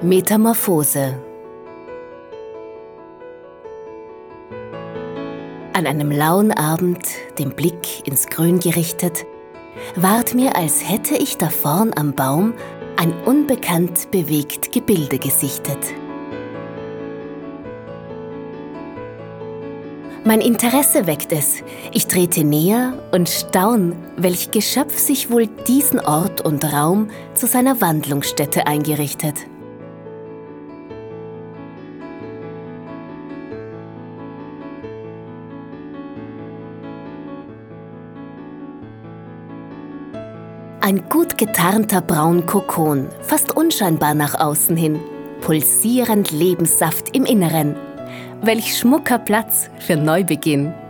Metamorphose. An einem lauen Abend, den Blick ins Grün gerichtet, ward mir, als hätte ich da vorn am Baum ein unbekannt bewegt Gebilde gesichtet. Mein Interesse weckt es. Ich trete näher und staun, welch Geschöpf sich wohl diesen Ort und Raum zu seiner Wandlungsstätte eingerichtet. Ein gut getarnter Braunkokon, fast unscheinbar nach außen hin, pulsierend Lebenssaft im Inneren. Welch schmucker Platz für Neubeginn.